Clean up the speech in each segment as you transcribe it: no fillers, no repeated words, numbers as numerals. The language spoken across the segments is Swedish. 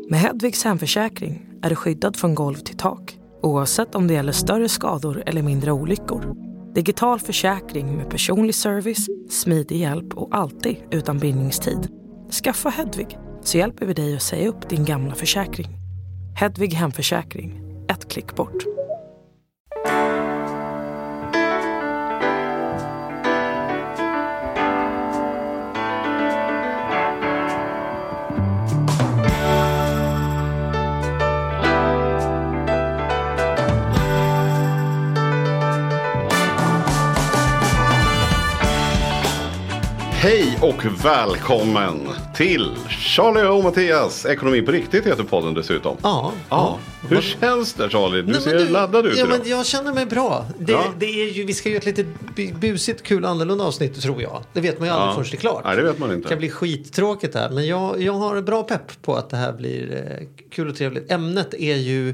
Med Hedvigs hemförsäkring är du skyddad från golv till tak, oavsett om det gäller större skador eller mindre olyckor. Digital försäkring med personlig service, smidig hjälp och alltid utan bindningstid. Skaffa Hedvig så hjälper vi dig att säga upp din gamla försäkring. Hedvig hemförsäkring, ett klick bort. Hej och välkommen till Charlie och Mattias. Ekonomi på riktigt heter podden dessutom. Ja. Hur känns det, Charlie? Du ser laddad ut idag. Men jag känner mig bra. Det är ju, vi ska göra ett lite busigt, kul, annorlunda avsnitt, tror jag. Det vet man ju aldrig förrän det är klart. Nej, det vet man inte. Det kan bli skittråkigt här. Men jag har bra pepp på att det här blir kul och trevligt. Ämnet är ju...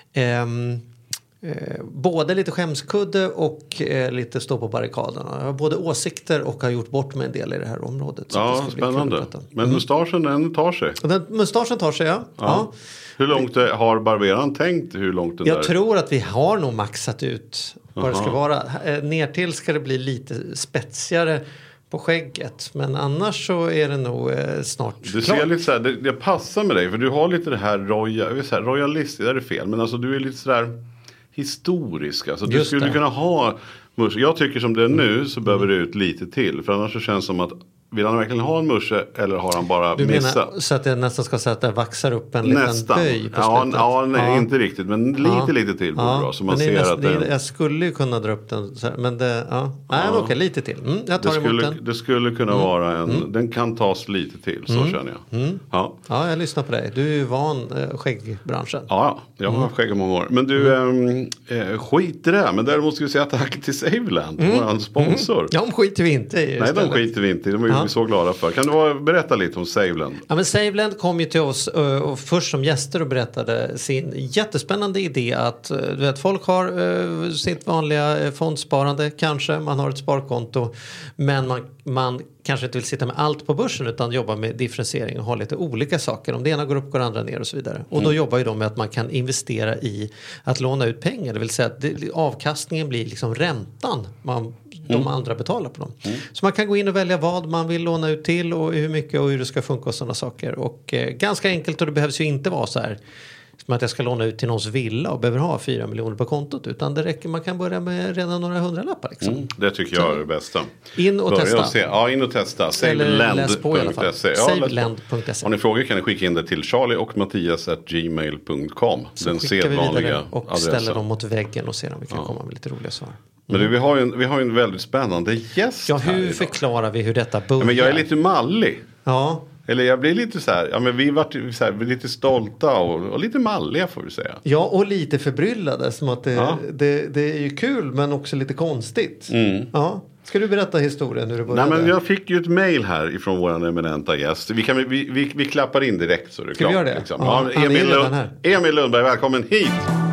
både lite skämskudde och lite stå på barrikaderna. Jag har både åsikter och har gjort bort med en del i det här området. Så ja, spännande. Men mustaschen den tar sig. Mustaschen tar sig, ja. Hur långt har barberaren tänkt? Hur långt det jag tror att vi har nog maxat ut vad det ska vara. Ner till ska det bli lite spetsigare på skägget. Men annars så är det nog snart du klart. Ser lite så här, det passar med dig. För du har lite det här royalist, det är fel. Men alltså du är lite sådär historisk. Alltså du skulle kunna ha... Jag tycker som det är nu så behöver det ut lite till. För annars så känns det som att vill han verkligen ha en musche eller har han bara missat? Du menar så att det nästan ska säga att det vaxar upp en liten böj på slutet? Ja, inte riktigt. Men lite till bra. Så man ser att jag skulle ju kunna dra upp den så här, men det... Okej, lite till. Jag tar emot den. Det skulle kunna vara en... Den kan tas lite till, så känner jag. Ja, jag lyssnar på dig. Du är ju van skäggbranschen. Ja, jag har haft skägg i många år. Men du, skit i det. Men däremot ska vi säga tack till Saveland, vår sponsor. De skiter vi inte i. Nej, de skiter vi inte i. De är vi så glada för. Kan du berätta lite om Saveland? Ja, men Saveland kom ju till oss och först som gäster och berättade sin jättespännande idé att du vet, folk har sitt vanliga fondsparande, kanske man har ett sparkonto, men man kanske inte vill sitta med allt på börsen utan jobba med differentiering och ha lite olika saker. Om det ena går upp går andra ner och så vidare. Och då jobbar ju de med att man kan investera i att låna ut pengar. Det vill säga att avkastningen blir liksom räntan de andra betalar på dem. Så man kan gå in och välja vad man vill låna ut till och hur mycket och hur det ska funka och sådana saker. Och ganska enkelt, och det behövs ju inte vara så här som att jag ska låna ut till någons villa och behöver ha 4 miljoner på kontot, utan det räcker, man kan börja med redan några hundralappar liksom. Det tycker jag är det bästa. In och testa. In och testa. Saveland.se. Har ni frågor kan ni skicka in det till Charlie och Mattias@gmail.com. Den sedvanliga och adressen. ställer dem mot väggen och ser om vi kan komma med lite roliga svar. Men du, vi har ju en väldigt spännande gäst. Ja, hur förklarar vi hur detta börjar? Men jag är lite mallig. Ja. Eller jag blir lite så här, ja men vi var så här, lite stolta och lite malliga får vi säga. Ja, och lite förbryllade, som att det är ju kul men också lite konstigt. Ja. Ska du berätta historien hur det började? Nej, men jag fick ju ett mejl här ifrån våran eminenta gäst. Vi klappar in direkt så det är klart. Ska vi göra det? Liksom. Ja, Emil Lundberg, välkommen hit!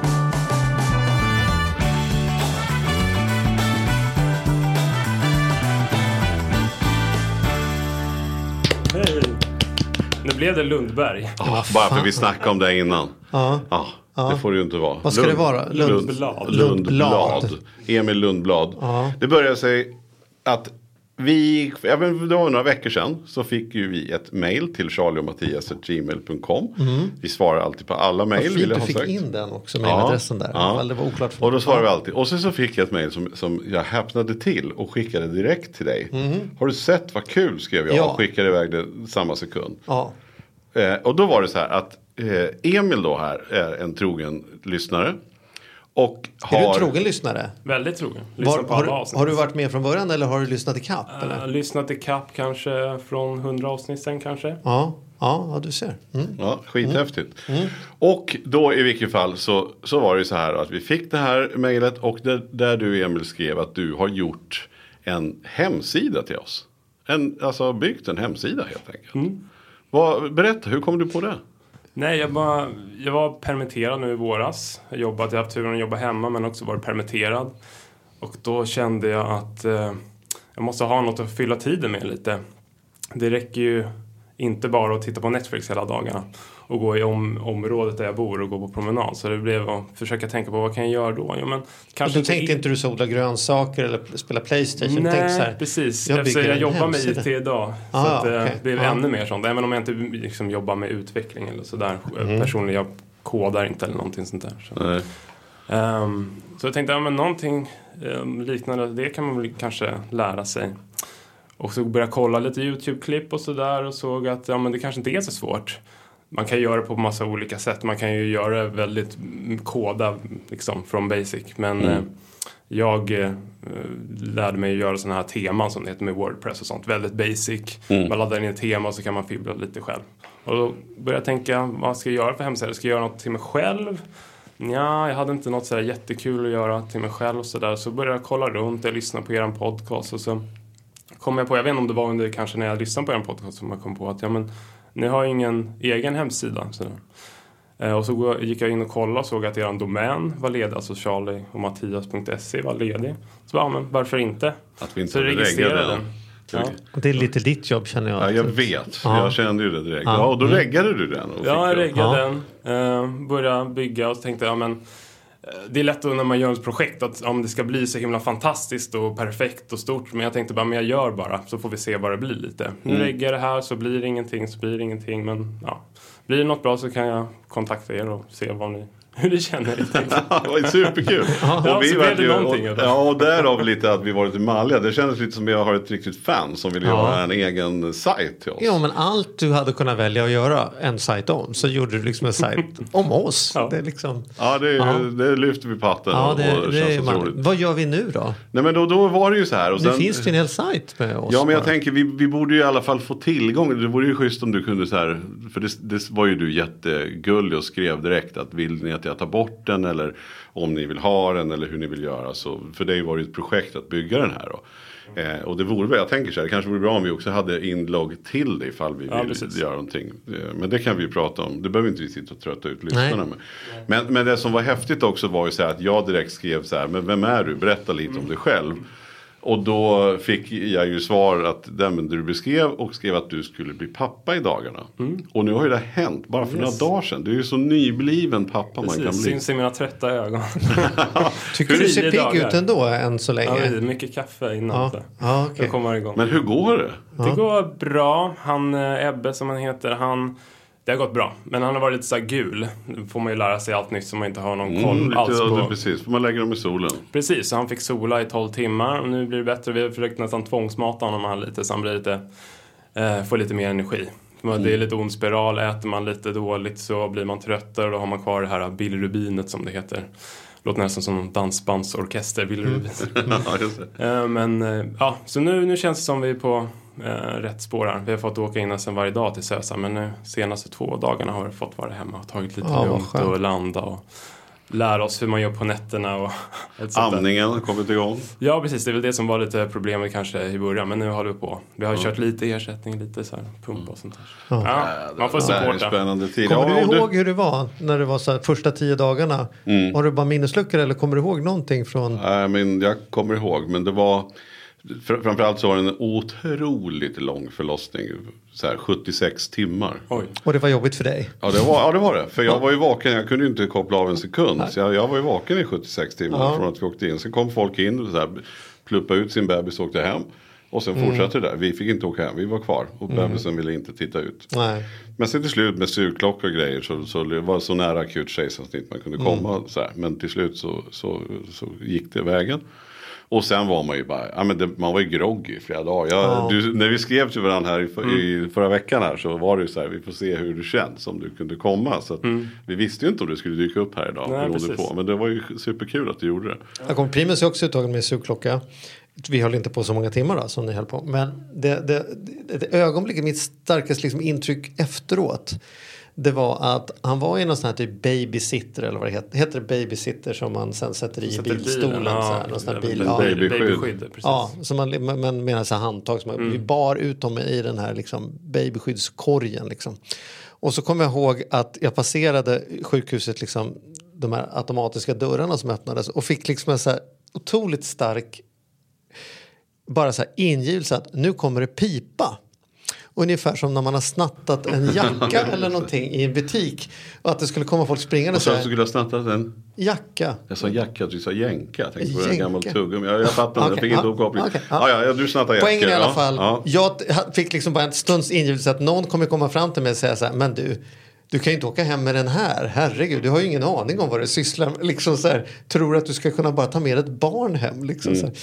Nu blev det Lundberg. Bara för vi snackade om det innan. Det får det ju inte vara. Vad ska det vara? Lundblad. Emil Lundblad. Det började sig att det var några veckor sedan så fick ju vi ett mejl till charlieochmattias@gmail.com. Vi svarar alltid på alla mejl. Du fick in den också, mejladressen där. Ja. Det var oklart för och då svarar vi alltid. Och så fick jag ett mejl som jag häpnade till och skickade direkt till dig. Har du sett vad kul, skrev jag och skickade iväg det samma sekund. Ja. Och då var det så här att Emil då här är en trogen lyssnare. Och är du en trogen lyssnare? Väldigt trogen. Har du varit med från början eller har du lyssnat i kapp? Lyssnat i kapp kanske från 100 avsnitt sen kanske. Ja, du ser. Ja, skithäftigt. Och då i vilket fall så var det så här att vi fick det här mejlet och där du, Emil, skrev att du har gjort en hemsida till oss. Alltså byggt en hemsida helt enkelt. Berätta, hur kom du på det? Nej, jag var permitterad nu i våras. Jag har haft turen att jobba hemma men också varit permitterad. Och då kände jag att jag måste ha något att fylla tiden med lite. Det räcker ju inte bara att titta på Netflix hela dagarna. och gå i området där jag bor och gå på promenad. Så det blev att försöka tänka på vad kan jag göra då? Ja, men kanske och då tänkte inte du så odla grönsaker eller spela PlayStation? Nej, precis. Jag jobbar med IT idag. Så att det blev ännu mer sånt. Även om jag inte liksom jobbar med utveckling eller sådär. Personligen, jag kodar inte eller någonting sånt där. Så jag tänkte, men någonting liknande, det kan man väl kanske lära sig. Och så började jag kolla lite YouTube-klipp och sådär och såg att men det kanske inte är så svårt. Man kan göra det på massa olika sätt. Man kan ju göra det väldigt koda liksom, från basic. Men jag lärde mig att göra sådana här teman som det heter med WordPress och sånt. Väldigt basic. Man laddar in ett tema och så kan man fibbla lite själv. Och då började jag tänka, vad ska jag göra för hemsida? Ska jag göra något till mig själv? Ja, jag hade inte något sådär jättekul att göra till mig själv och sådär. Så började jag kolla runt, jag lyssnade på er podcast och så kom jag på, jag vet inte om det var under kanske när jag lyssnade på er podcast som jag kom på att ni har ingen egen hemsida. Sådär. Och så gick jag in och kollade och såg att er domän var ledig, alltså Charlie och Mattias.se var ledig. Så men varför inte? Att vi inte så registrerade den. Ja. Och det är lite ditt jobb känner jag. Ja, jag vet. Jag kände ju det direkt. Ja, och då reggade du den. Jag reggade den. Började bygga och så tänkte jag, det är lätt när man gör ett projekt att det ska bli så himla fantastiskt och perfekt och stort. Men jag tänkte bara, men jag gör bara. Så får vi se vad det blir lite. Nu reggar det här så blir det ingenting. Men blir det något bra så kan jag kontakta er och se hur det känner. Det var superkul. Och vi och därav lite att vi var lite malliga. Det kändes lite som att jag har ett riktigt fan som vill göra en egen sajt till oss. Ja, men allt du hade kunnat välja att göra en sajt om, så gjorde du liksom en sajt om oss. Det är liksom... det lyfter vi på hatten. Vad gör vi nu då? Nej, men då var det ju så här. Och nu finns det en hel sajt med oss. Ja, men jag tänker vi borde ju i alla fall få tillgång. Det vore ju schysst om du kunde så här, för det var ju du jättegullig och skrev direkt att vill ni att jag tar bort den eller om ni vill ha den eller hur ni vill göra. Så för det var ju ett projekt att bygga den här då. Och det vore väl, jag tänker så här, det kanske vore bra om vi också hade inlogg till det ifall vi vill göra någonting. Men det kan vi ju prata om. Det behöver inte vi sitta och trötta ut lyssnarna med. Men det som var häftigt också var ju så här att jag direkt skrev så här, men vem är du? Berätta lite om dig själv. Och då fick jag ju svar att du beskrev och skrev att du skulle bli pappa i dagarna. Och nu har ju det hänt bara för några dagar sedan. Du är ju så nybliven pappa man kan bli. Syns i mina trötta ögon. Tycker du ser pigg ut ändå än så länge? Ja, mycket kaffe innan. Okay. Jag kommer igång. Men hur går det? Det går bra. Han Ebbe som han heter, det har gått bra, men han har varit lite så här gul. Nu får man ju lära sig allt nytt som man inte har någon koll alls på. Precis, får man lägga dem i solen. Precis, så han fick sola i 12 timmar och nu blir det bättre. Vi har försökt nästan tvångsmata honom lite så han blir får lite mer energi. Det är lite ond spiral, äter man lite dåligt så blir man tröttare och då har man kvar det här bilrubinet som det heter. Låter nästan som en dansbandsorkester, bilrubin. Så nu känns det som vi är på rätt spår här. Vi har fått åka in nästan varje dag till Sösa, men nu senaste 2 dagarna har vi fått vara hemma och tagit lite lugnt och landa och lära oss hur man gör på nätterna och amningen har kommit igång. Ja, precis. Det är väl det som var lite problemet kanske i början, men nu håller vi på. Vi har kört lite ersättning, lite så här pump och sånt där. Man får supporta. Kommer du ihåg hur det var när det var så här, första 10 dagarna? Har du bara minnesluckor eller kommer du ihåg någonting från? Men jag kommer ihåg, men det var framförallt så var det en otroligt lång förlossning. Så här 76 timmar. Oj. Och det var jobbigt för dig? Ja, det var det. För jag var ju vaken, jag kunde ju inte koppla av en sekund. Så jag var ju vaken i 76 timmar från att vi åkte in. Sen kom folk in och så här, pluppa ut sin bebis och åkte hem. Och sen fortsatte det där. Vi fick inte åka hem, vi var kvar. Och bebisen ville inte titta ut. Nej. Men sen till slut med sugklocka och grejer så det var så nära akut kejsarsnitt man kunde komma. Så här. Men till slut så gick det vägen. Och sen var man ju bara, man var ju groggy i flera dagar. När vi skrev till varandra här i förra veckan här så var det ju så här, vi får se hur det känns om du kunde komma. Så att vi visste ju inte om du skulle dyka upp här idag. Men det var ju superkul att du gjorde det. Jag kom Primus är också uttagen med sugklocka. Vi höll inte på så många timmar då, som ni höll på. Men det ögonblicket, mitt starkaste liksom intryck efteråt, det var att han var i någon sån här typ babysitter eller vad det heter det babysitter som man sen sätter i bilstolen så här, någon sån här babyskydd precis. Ja, så man menar så här handtag som vi bar ut dem i den här liksom babyskyddskorgen liksom. Och så kommer jag ihåg att jag passerade sjukhuset liksom, de här automatiska dörrarna som öppnades och fick liksom en så här otroligt stark bara så här ingivelse att nu kommer det pipa. ungefär som när man har snattat en jacka eller någonting i en butik och att det skulle komma folk springande och så att du skulle ha snattat en jacka. Jag sa jacka, du sa jänka. Jag tänkte på en gammal tuggum. Jag fattar, jag fick inte uppkoppling. Du snattade jacka. Poängen i alla fall, jag fick liksom bara en stunds ingivelse att någon kommer komma fram till mig och säga så här, men du kan ju inte åka hem med den här. Herregud, du har ju ingen aning om vad du sysslar med. Liksom så här, tror att du ska kunna bara ta med ett barn hem. Liksom så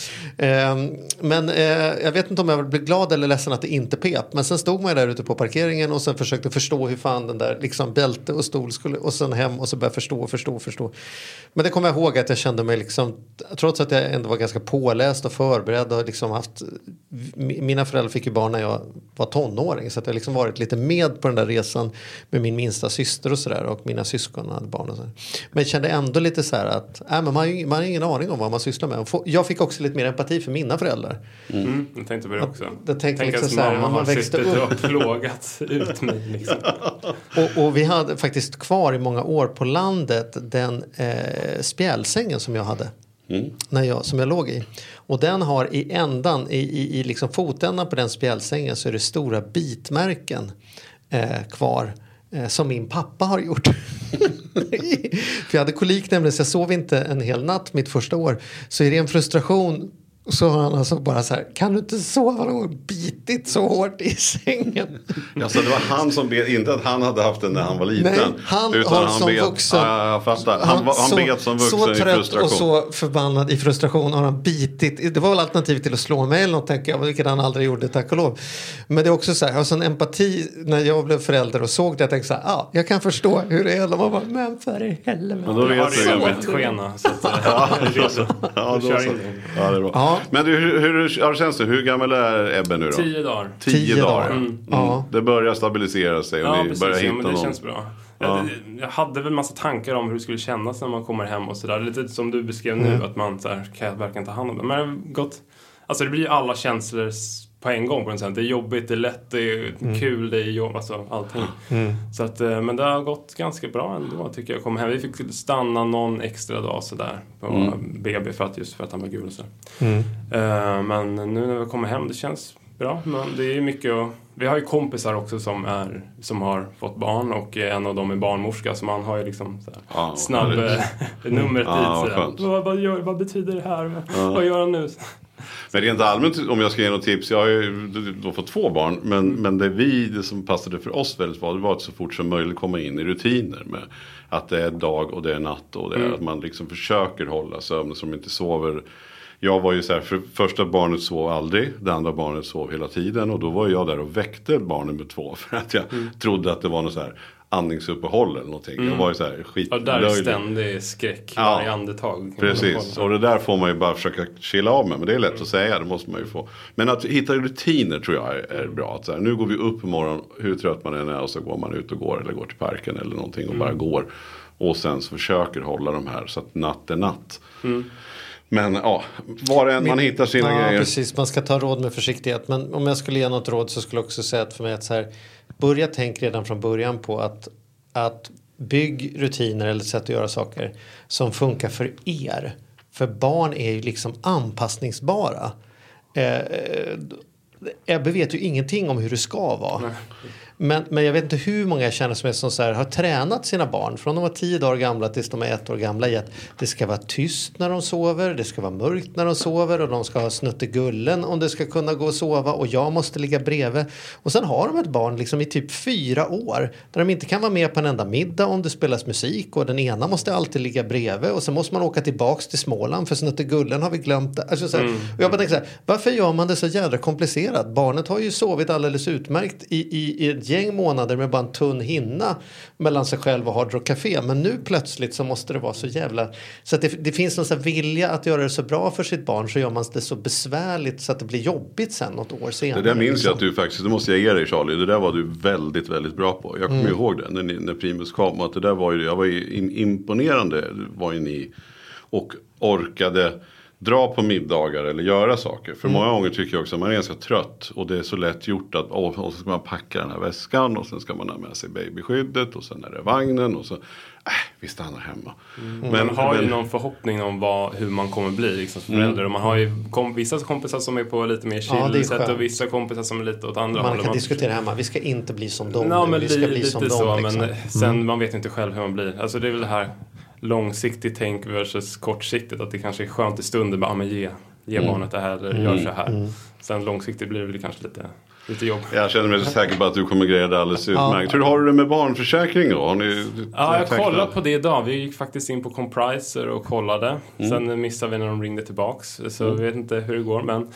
men jag vet inte om jag blev glad eller ledsen att det inte pep. Men sen stod man där ute på parkeringen och sen försökte förstå hur fan den där liksom bälte och stol skulle. Och sen hem och så började förstå. Men det kommer jag ihåg att jag kände mig liksom, trots att jag ändå var ganska påläst och förberedd och liksom haft, mina föräldrar fick ju barn när jag var tonåring. Så att jag liksom varit lite med på den där resan med min minsta syster och sådär, och mina syskon hade barn och sådär. Men jag kände ändå lite så här att men man har ingen aning om vad man sysslar med. Jag fick också lite mer empati för mina föräldrar. Jag tänkte på det också. Tänk liksom så här, mamma har suttit och plågat ut mig liksom. och vi hade faktiskt kvar i många år på landet den spjälsängen som jag hade. Som jag låg i. Och den har i ändan, i liksom fotändan på den spjälsängen, så är det stora bitmärken kvar som min pappa har gjort. För jag hade kolik nämligen, så jag sov inte en hel natt mitt första år. Så i ren frustration så har han alltså bara så här, kan du inte sova någon bitit så hårt i sängen? Alltså det var han som bet, inte att han hade haft den när han var liten. Nej, han har som vuxen. Jag fattar. Han bet som vuxen så i frustration. Så trött och så förbannad i frustration har han bitit. Det var väl alternativet till att slå mig eller något, tänker jag, vilket han aldrig gjorde, tack och lov. Men det är också så här, jag har sån empati när jag blev förälder och såg det. Jag tänkte så här, jag kan förstå hur det är. Man bara, men för i helvete. Men då vet du ju ett skena. Så att, det är bra. Ja. Men hur känns det? Hur gammal är Ebbe nu då? 10 dagar. 10 dagar. Ja. Det börjar stabilisera sig och ni börjar hitta någon. Det känns bra. Jag hade väl massa tankar om hur det skulle kännas när man kommer hem och sådär. Lite som du beskrev nu, att man så här, kan jag verkligen ta hand om det. Men det har gått, alltså det blir ju alla känslor på en gång på den sätt. Det är jobbigt, det är lätt, det är kul, det är jobb, alltså allting. Så att, men det har gått ganska bra ändå, tycker jag. Kom hem. Vi fick stanna någon extra dag sådär på BB för att han var gul och så. Men nu när vi kommer hem, det känns bra. Men det är mycket vi har ju kompisar också som har fått barn, och en av dem är barnmorska, så man har ju liksom så här, snabb numret dit. Vad betyder det här? Vad gör han nu? Men rent allmänt, om jag ska ge något tips, jag har ju då fått 2 barn, men det som passade för oss väldigt bra, det var att så fort som möjligt komma in i rutiner med att det är dag och det är natt och det är att man liksom försöker hålla sömn som inte sover. Jag var ju så här, för första barnet sov aldrig, det andra barnet sov hela tiden, och då var jag där och väckte barnen med 2 för att jag trodde att det var något så här andningsuppehåll eller någonting. Jag var ju så här skitlöjlig. Och där är ständig skräck varje andetag. Precis, och det där får man ju bara försöka chilla av med, men det är lätt att säga, det måste man ju få. Men att hitta rutiner tror jag är bra. Att så här, nu går vi upp på morgonen, hur trött man än är, och så går man ut och går, eller går till parken eller någonting och bara går. Och sen så försöker hålla de här så att natt är natt. Men var än man hittar sina grejer. Precis, man ska ta råd med försiktighet. Men om jag skulle ge något råd så skulle jag också säga att för mig att så här, börja tänk redan från början på att bygg rutiner eller sätt att göra saker som funkar för er. För barn är ju liksom anpassningsbara. Ebbe vet ju ingenting om hur det ska vara. Men jag vet inte hur många jag känner som är som så här, har tränat sina barn från de var 10 dagar gamla tills de är 1 år gamla i att det ska vara tyst när de sover, det ska vara mörkt när de sover, och de ska ha snuttegullen om det ska kunna gå och sova, och jag måste ligga bredvid. Och sen har de ett barn liksom i typ 4 år där de inte kan vara med på en enda middag om det spelas musik, och den ena måste alltid ligga bredvid, och sen måste man åka tillbaks till Småland för snuttegullen har vi glömt. Alltså, så här, och jag bara tänker så här, varför gör man det så jävla komplicerat? Barnet har ju sovit alldeles utmärkt i ett gäng månader med bara en tunn hinna mellan sig själv och Hard Rock Café. Men nu plötsligt så måste det vara så jävla... Så att det finns någon sån vilja att göra det så bra för sitt barn, så gör man det så besvärligt så att det blir jobbigt sen något år senare. Det där minns jag att du faktiskt, det måste jag ge dig Charlie, det där var du väldigt, väldigt bra på. Jag kommer ihåg det när Primus kom, att det där var ju, jag var ju imponerande var ju ni, och orkade dra på middagar eller göra saker. För många gånger tycker jag också att man är ganska trött. Och det är så lätt gjort att och så ska man packa den här väskan. Och sen ska man ha med sig babyskyddet. Och sen är det vagnen. Och så, vi stannar hemma. Men man har ju någon förhoppning om hur man kommer bli liksom, som förälder. Och man har ju vissa kompisar som är på lite mer chill-sätt. Och vissa kompisar som är lite åt andra hållet. Man kan diskutera hemma. Vi ska inte bli som dem. Vi ska bli som dem. Liksom. Men sen man vet inte själv hur man blir. Alltså det är väl det här långsiktigt tänk versus kortsiktigt, att det kanske är skönt i stunden bara ge barnet det här eller gör så här. Sen långsiktigt blir det väl kanske lite jobb. Jag känner mig så säker på att du kommer greja det alldeles utmärkt. Hur har du det med barnförsäkring då? Jag kollade på det idag. Vi gick faktiskt in på Compriser och kollade. Sen missade vi när de ringde tillbaks. Så jag vet inte hur det går, men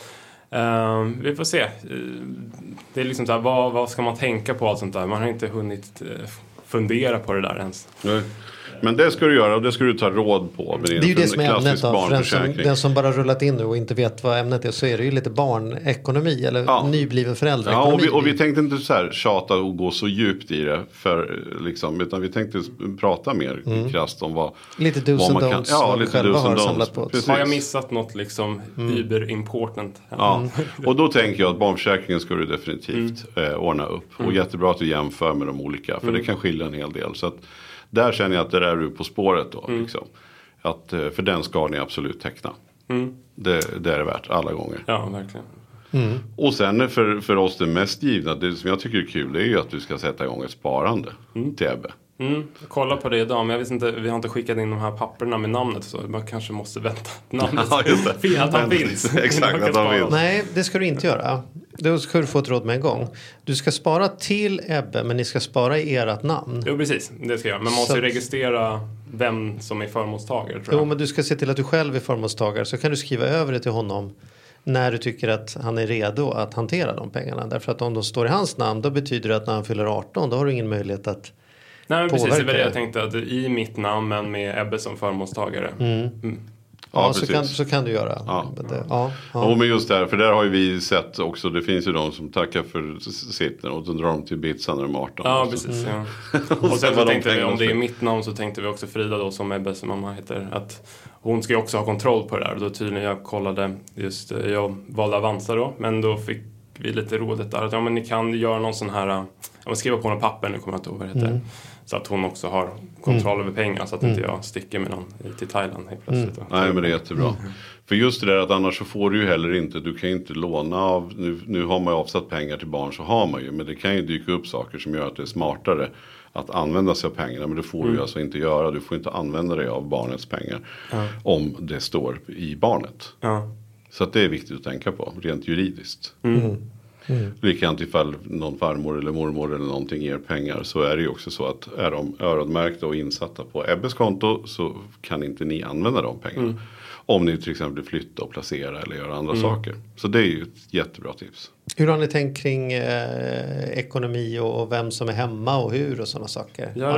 vi får se. Det är liksom så här, vad ska man tänka på allt sånt där? Man har inte hunnit fundera på det där ens. Nej. Men det ska du göra och det ska du ta råd på. Det är ju det som är ämnet då. Den som bara rullat in nu och inte vet vad ämnet är, så är det ju lite barnekonomi eller nybliven föräldraekonomi. Och vi tänkte inte så här tjata och gå så djupt i det liksom, utan vi tänkte prata mer krasst om vad lite dos and don'ts vad vi själva har samlat på. Har jag missat något liksom uber important? Ja. Och då tänker jag att barnförsäkringen ska du definitivt ordna upp. Och jättebra att du jämför med de olika, för det kan skilja en hel del. Så att där känner jag att det är du på spåret då. Liksom. Att, för den ska ni absolut teckna. Det är det värt alla gånger. Ja, verkligen. Och sen för oss det mest givna, det som jag tycker är kul, det är ju att du ska sätta igång ett sparande till Ebbe. Kolla på det idag, men jag vet inte, vi har inte skickat in de här papperna med namnet, så man kanske måste vänta namnet. Att han finns. Exakt, att han finns. Nej, det ska du inte göra. Då ska du få ett råd med en gång. Du ska spara till Ebbe, men ni ska spara i ert namn. Jo, precis. Det ska jag. Men man måste ju registrera vem som är förmånstagare, tror jag. Jo, men du ska se till att du själv är förmånstagare. Så kan du skriva över det till honom när du tycker att han är redo att hantera de pengarna. Därför att om de står i hans namn, då betyder det att när han fyller 18, då har du ingen möjlighet att Nej, men precis. Det var det jag tänkte, att i mitt namn, men med Ebbe som förmånstagare. Ja, så kan du göra. Och men just där, för där har ju vi sett också, det finns ju de som tackar för sitt och då drar de till Ibiza när de är 18. Ja, precis. Ja. Och sen så tänkte vi, om det är mitt namn, så tänkte vi också Frida då, som Ebbes mamma heter, att hon ska ju också ha kontroll på det där. Och då tydligen jag kollade, jag valde Avanza då, men då fick vi lite rådet där att men ni kan göra någon sån här, skriva på någon papper, nu kommer jag inte ihåg vad det heter. Så att hon också har kontroll över pengar, så att inte jag sticker med någon till Thailand helt plötsligt. Nej, men det är jättebra. För just det där att annars så får du ju heller inte, du kan ju inte låna av, nu har man ju avsatt pengar till barn, så har man ju, men det kan ju dyka upp saker som gör att det är smartare att använda sig av pengarna, men det får du alltså inte göra. Du får inte använda dig av barnets pengar om det står i barnet. Så att det är viktigt att tänka på, rent juridiskt. Likadant ifall någon farmor eller mormor eller någonting ger pengar, så är det ju också så att är de öronmärkta och insatta på Ebbes konto, så kan inte ni använda de pengarna. Om ni till exempel vill flytta och placera eller göra andra saker. Så det är ju ett jättebra tips. Hur har ni tänkt kring ekonomi och vem som är hemma och hur och sådana saker? Ja,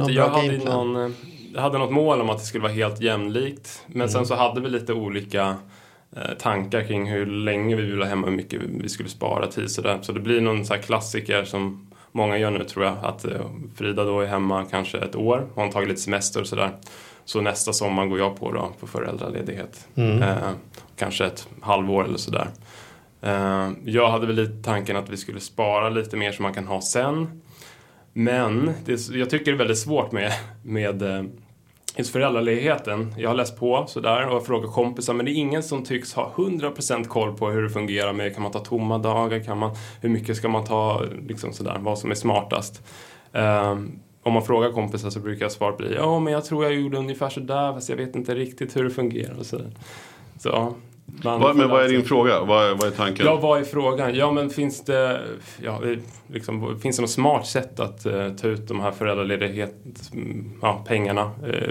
jag hade något mål om att det skulle vara helt jämlikt. Men sen så hade vi lite olika tankar kring hur länge vi vill ha hemma, hur mycket vi skulle spara tid. Så det blir någon så här klassiker som många gör nu, tror jag. Att Frida då är hemma kanske ett år. Hon har tagit lite semester och sådär. Så nästa sommar går jag på föräldraledighet. Kanske ett halvår eller sådär. Jag hade väl lite tanken att vi skulle spara lite mer som man kan ha sen. Men jag tycker det är väldigt svårt med just föräldraledigheten. Jag har läst på sådär och frågat kompisar, men det är ingen som tycks ha 100% koll på hur det fungerar med, kan man ta tomma dagar, hur mycket ska man ta, liksom sådär, vad som är smartast. Om man frågar kompisar så brukar svaret bli, men jag tror jag gjorde ungefär sådär, fast jag vet inte riktigt hur det fungerar och sådär. Så men vad är din fråga? Vad är tanken? Ja, vad är frågan? Ja, men finns det något smart sätt att ta ut de här pengarna?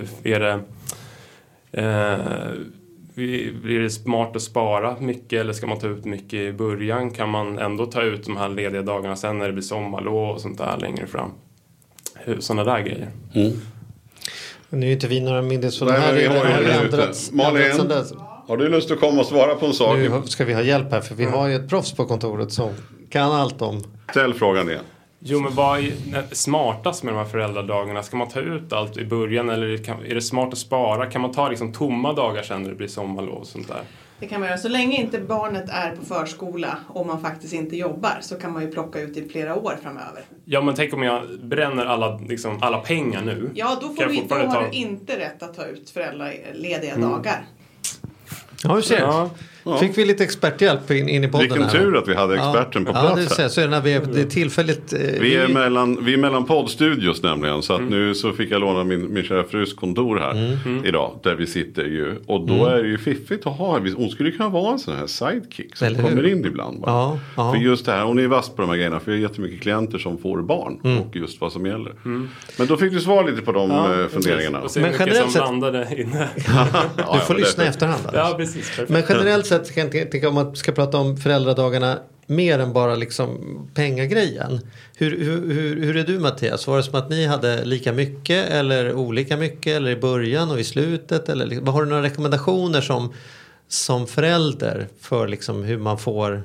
Blir det smart att spara mycket, eller ska man ta ut mycket i början? Kan man ändå ta ut de här lediga dagarna sen när det blir sommarlov och sånt där längre fram? Sådana där grejer. Nu är inte vi några myndighetsfrågor här. Malin, har du lust att komma och svara på en sak? Nu ska vi ha hjälp här, för vi har ju ett proffs på kontoret som kan allt om. Ställ frågan igen. Jo, men vad är smartast med de här föräldradagarna? Ska man ta ut allt i början eller är det smart att spara? Kan man ta liksom tomma dagar sen när det blir sommarlov och sånt där? Det kan man göra. Så länge inte barnet är på förskola och man faktiskt inte jobbar så kan man ju plocka ut i flera år framöver. Ja, men tänk om jag bränner alla pengar nu. Ja, då har du inte rätt att ta ut föräldralediga dagar. Ja, hur ser det? Ja. Fick vi lite experthjälp in i podden. Vilken tur att vi hade experten på plats. Ja, så är det när vi är tillfälligt... Vi är mellan poddstudios nämligen. Så att nu så fick jag låna min kära frus kontor här idag. Där vi sitter ju. Och då är det ju fiffigt att ha. Hon skulle kunna vara en sån här sidekick som kommer in ibland. Bara. Ja. För just det här, hon är vass på de här grejerna. För vi har jättemycket klienter som får barn. Och just vad som gäller. Men då fick du svara lite på de funderingarna. Och se hur mycket som landade inne. Du får lyssna i efterhand. Ja, precis. Perfekt. Men generellt sett kan jag tänka om man ska prata om föräldradagarna mer än bara liksom pengagrejen. Hur är du, Mattias? Var det som att ni hade lika mycket eller olika mycket eller i början och i slutet? Eller, har du några rekommendationer som förälder för liksom hur man får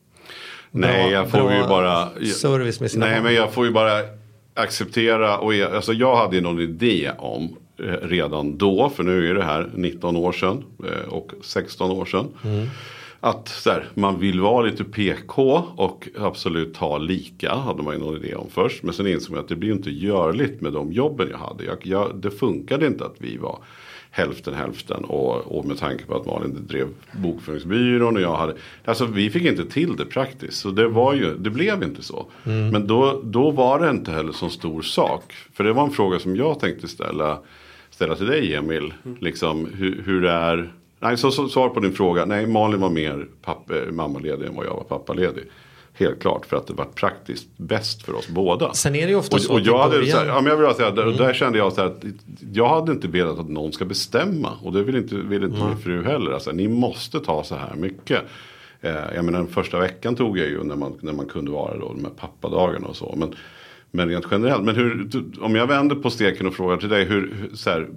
service med sina barn? Men jag får ju bara acceptera alltså jag hade ju någon idé om redan då, för nu är det här 19 år sedan och 16 år sedan. Att så här, man vill vara lite PK och absolut ha lika, hade man ju någon idé om först. Men sen insåg jag att det blir inte görligt med de jobben jag hade. Det funkade inte att vi var hälften och med tanke på att Malin drev bokföringsbyrån och jag hade, alltså vi fick inte till det praktiskt, så det blev inte så. Men då var det inte heller så stor sak, för det var en fråga som jag tänkte ställa till dig, Emil, liksom hur det är. Nej, så svar på din fråga. Nej, Malin var mer mammaledig än vad jag var pappaledig. Helt klart, för att det var praktiskt bäst för oss båda. Sen är det ju ofta så. Och jag hade så här, ja, men jag vill säga, där kände jag så här att jag hade inte velat att någon ska bestämma. Och det vill inte min fru heller. Alltså, ni måste ta så här mycket. Jag menar, den första veckan tog jag ju när man kunde vara då, de här pappadagarna och så. Men rent generellt. Men om jag vänder på steken och frågar till dig, så här,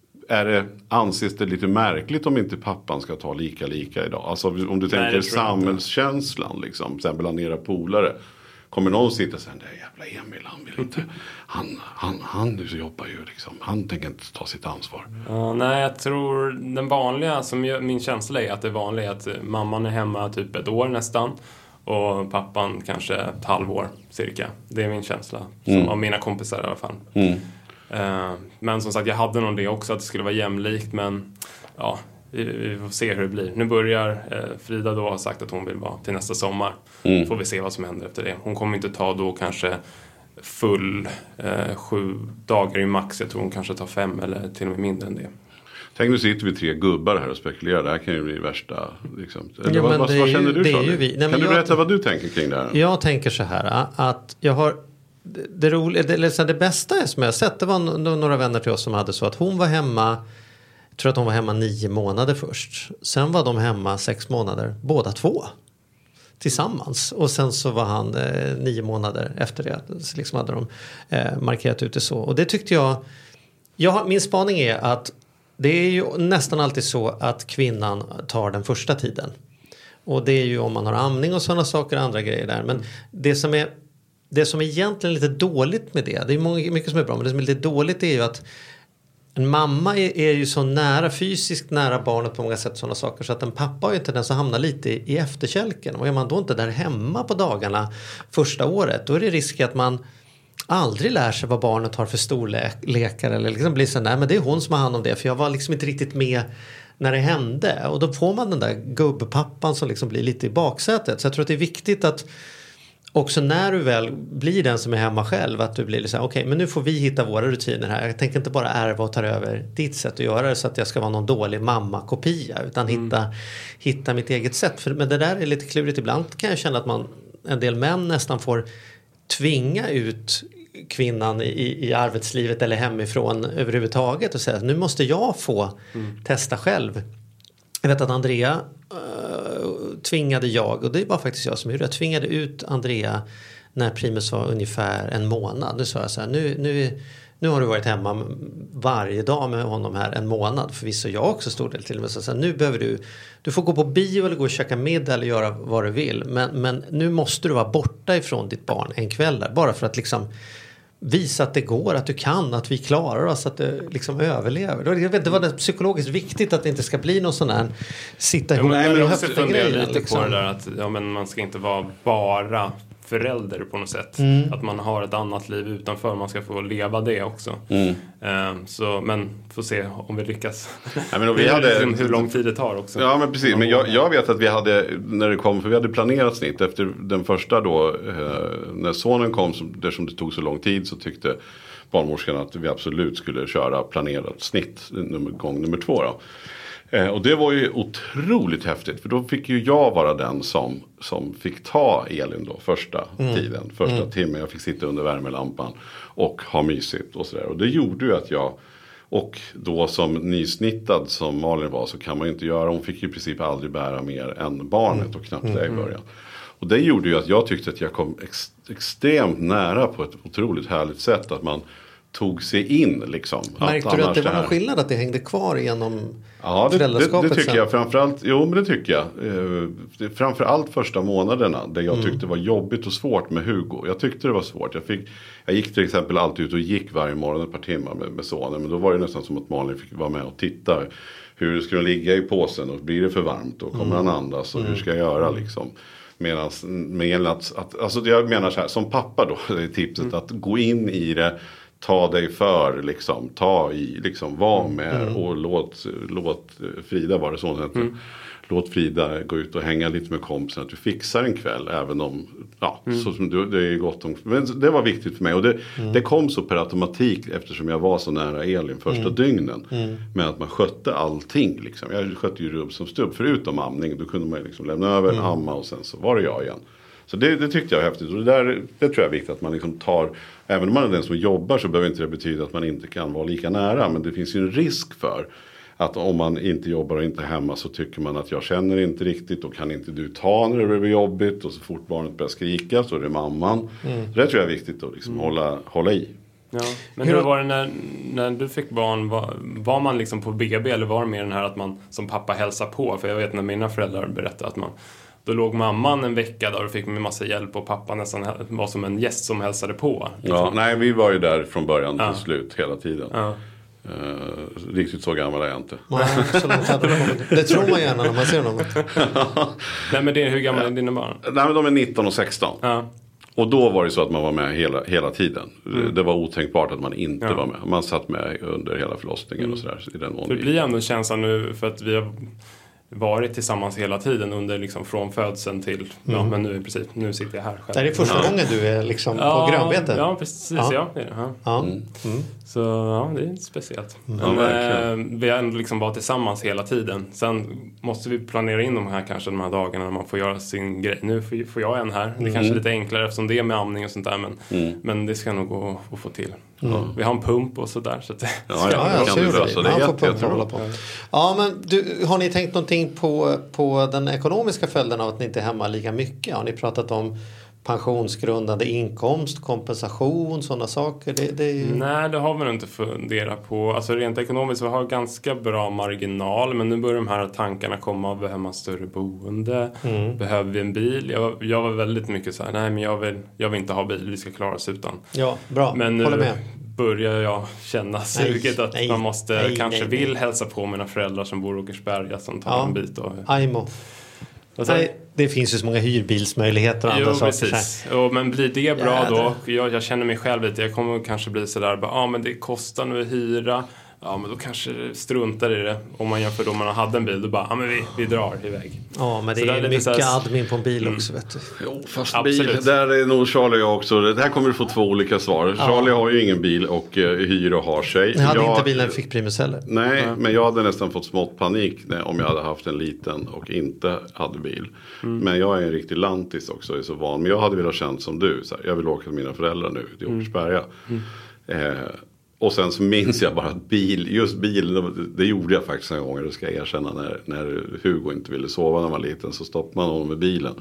anses det lite märkligt om inte pappan ska ta lika idag? Alltså om du tänker samhällskänslan liksom, till exempel bland era polare. Kommer någon sitta och säga, det jävla Emil, han vill inte, han jobbar ju liksom, han tänker inte ta sitt ansvar. Nej, jag tror den vanliga, min känsla är att det vanliga är att mamman är hemma typ ett år nästan. Och pappan kanske ett halvår cirka. Det är min känsla, av mina kompisar i alla fall. Men som sagt, jag hade nog det också, att det skulle vara jämlikt. Men ja, vi får se hur det blir. Nu börjar Frida då ha sagt att hon vill vara till nästa sommar. Får vi se vad som händer efter det. Hon kommer inte ta då kanske full 7 dagar i max. Jag tror hon kanske tar 5 eller till och med mindre än det. Tänk, nu sitter vi 3 gubbar här och spekulerar. Det här kan ju bli värsta liksom. Eller vad känner du, Charlie? Kan du berätta vad du tänker kring det här? Jag tänker så här att jag har det bästa som jag har sett, det var några vänner till oss som hade så att hon var hemma, jag tror att hon var hemma 9 månader först. Sen var de hemma 6 månader, båda två tillsammans. Och sen så var han 9 månader efter det. Så liksom hade de markerat ut det så. Och det tyckte min spaning är att det är ju nästan alltid så att kvinnan tar den första tiden. Och det är ju om man har amning och sådana saker och andra grejer där. Men det som är egentligen lite dåligt med det är mycket som är bra, men det som är lite dåligt är ju att en mamma är ju så fysiskt nära barnet på många sätt, sådana saker, så att en pappa har ju tendens att hamna lite i efterkälken. Och är man då inte där hemma på dagarna första året, då är det risk att man aldrig lär sig vad barnet har för storlekar eller liksom blir så, nej men det är hon som har hand om det, för jag var liksom inte riktigt med när det hände. Och då får man den där gubbpappan som liksom blir lite i baksätet. Så jag tror att det är viktigt att också när du väl blir den som är hemma själv, att du blir så här, okej, men nu får vi hitta våra rutiner här. Jag tänker inte bara ärva och ta över ditt sätt att göra det så att jag ska vara någon dålig mamma-kopia, utan hitta mitt eget sätt. Men det där är lite klurigt. Ibland kan jag känna att en del män nästan får tvinga ut kvinnan i arbetslivet eller hemifrån överhuvudtaget och säga att nu måste jag få testa själv. Jag vet att Andrea tvingade och det var faktiskt jag som gjorde det. Jag tvingade ut Andrea när Primus var ungefär 1 månad. Nu sa jag så här, nu har du varit hemma varje dag med honom här en månad. Förvisso jag också stod det till och med. Så nu behöver du får gå på bio eller gå och käka middag eller göra vad du vill. Men nu måste du vara borta ifrån ditt barn en kväll där. Bara för att liksom visa att det går, att du kan, att vi klarar oss, att du liksom överlever. Jag vet, det var psykologiskt viktigt att det inte ska bli någon sån här sitta ihop med höftegrejer. Liksom. På det där att man ska inte vara bara förälder på något sätt. Att man har ett annat liv utanför. Man ska få leva det också. Men får se om vi lyckas. Ja, men vi hade, hur lång tid det tar också. Ja, men precis. Men jag vet att vi hade, när det kom, för vi hade planerat snitt. Efter den första då, när sonen kom, som det tog så lång tid, så tyckte barnmorskan att vi absolut skulle köra planerat snitt gång nummer 2 då. Och det var ju otroligt häftigt. För då fick ju jag vara den som fick ta Elin då första tiden. Första timmen. Jag fick sitta under värmelampan och ha mysigt och sådär. Och det gjorde ju att jag, och då som nysnittad som Malin var, så kan man ju inte göra. Hon fick ju i princip aldrig bära mer än barnet och knappt det i början. Och det gjorde ju att jag tyckte att jag kom extremt nära på ett otroligt härligt sätt. Att man tog sig in liksom. Märkte du att det var någon skillnad att det hängde kvar genom föräldraskapet? Det tycker jag framförallt. Jo, men det tycker jag. Framförallt första månaderna där jag tyckte det var jobbigt och svårt med Hugo. Jag tyckte det var svårt. Jag gick till exempel alltid ut och gick varje morgon ett par timmar med sonen. Men då var det nästan som att Malin fick vara med och titta. Hur ska den ligga i påsen och blir det för varmt och kommer han andas och hur ska jag göra liksom. Alltså jag menar så här, som pappa då är tipset att gå in i det. Ta dig för, liksom, var med och låt Frida, var det så låt Frida gå ut och hänga lite med kompisen, att du fixar en kväll, även om, så som du, det är gott om, men det var viktigt för mig, och det kom så per automatik eftersom jag var så nära Elin första dygnen, med att man skötte allting, liksom. Jag skötte ju rubb som stubb, förutom amning, då kunde man liksom lämna över en amma och sen så var det jag igen. Så det tyckte jag var häftigt. Och det tror jag är viktigt att man liksom tar. Även om man är den som jobbar så behöver inte det betyda att man inte kan vara lika nära. Men det finns ju en risk för att om man inte jobbar och inte är hemma så tycker man att jag känner inte riktigt. Och kan inte du ta när det blir jobbigt. Och så fort barnet börjar skrika så är det mamman. Så det tror jag är viktigt att liksom hålla i. Ja. Men hur var det när du fick barn? Var man liksom på BB eller var det mer den här att man som pappa hälsar på? För jag vet när mina föräldrar berättade att då låg mamman en vecka där och fick med massa hjälp och pappa nästan var som en gäst som hälsade på. Liksom. Ja, nej, vi var ju där från början till slut hela tiden. Ja. Riktigt så gammal är jag inte. Nej, så långt hade det tror man gärna när man ser dem. Nej, men hur gamla är dina barn? Nej, men de är 19 och 16. Ja. Och då var det så att man var med hela tiden. Det var otänkbart att man inte var med. Man satt med under hela förlossningen och sådär. I den det blir ändå känslan nu för att vi har varit tillsammans hela tiden under liksom från födseln till men nu i princip nu sitter jag här själv. Det är första gången du är liksom på grönbeten. Ja, precis. Ja. Så det är speciellt. Men vi har ändå liksom varit tillsammans hela tiden. Sen måste vi planera in de här dagarna när man får göra sin grej. Nu får jag en här. Det är kanske lite enklare eftersom det är med amning och sånt där, men det ska nog gå att få till. Vi har en pump och sådär så att det kan du lösa det jättebra. Ja, men har ni tänkt någonting på den ekonomiska följden av att ni inte är hemma lika mycket? Har ni pratat om pensionsgrundande inkomst, kompensation, sådana saker? Nej, det har vi nog inte funderat på. Alltså rent ekonomiskt vi har ganska bra marginal, men nu börjar de här tankarna komma. Behöver man större boende? Behöver vi en bil? Jag var väldigt mycket så här, nej men jag vill inte ha bil, vi ska klara oss utan. Ja, bra. Men nu börjar jag känna suget att man måste vill hälsa på mina föräldrar som bor i Åkersberga som tar en bit. Aimo. Det finns ju så många hyrbilsmöjligheter och andra saker. Precis. Men blir det bra då? Jag känner mig själv lite. Jag kommer kanske bli sådär. Men det kostar nu att hyra. Ja, men då kanske struntar i det. Om man jämför då man hade en bil. Då bara, men vi drar iväg. Ja, men det är mycket admin på en bil också, vet du. Jo, fast bil. Där är nog Charlie och jag också. Det här kommer du få 2 olika svar. Charlie har ju ingen bil och hyr och har sig. Jag hade inte bilen fick Primus heller. Nej, men jag hade nästan fått smått panik om jag hade haft en liten och inte hade bil. Men jag är en riktig lantis också, är så van. Men jag hade velat känt som du. Så här, jag vill åka till mina föräldrar nu till Åkersberga. Och sen så minns jag bara att just bil, det gjorde jag faktiskt en gång, det ska jag erkänna, när Hugo inte ville sova när han var liten, så stoppade man honom med bilen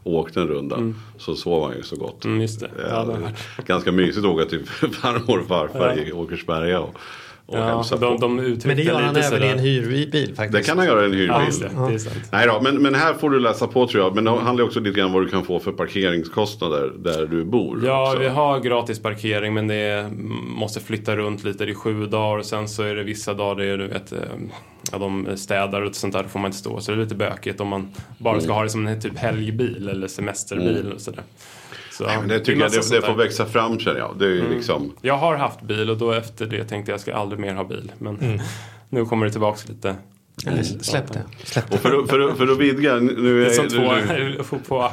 åkte en runda så sov man ju så gott. Just det. Ganska mysigt att åka till farmor och farfar i Åkersberga och men det gör han även i en hyrbil faktiskt. Det kan han göra i en hyrbil. Det är sant. Nej då, men här får du läsa på tror jag. Men det handlar också lite grann vad du kan få för parkeringskostnader där du bor. Ja, också. Vi har gratis parkering men det måste flytta runt lite i 7 dagar. Och sen så är det vissa dagar där du vet, de städar och sånt där får man inte stå. Så det är lite bökigt om man bara ska ha det som en typ helgbil eller semesterbil och sådär. Så, nej, men det tycker jag det får växa fram känner jag. Det är ju liksom... Jag har haft bil och då efter det tänkte jag ska aldrig mer ha bil. Men nu kommer det tillbaka lite. Släpp det. Och för att vidga nu är det som två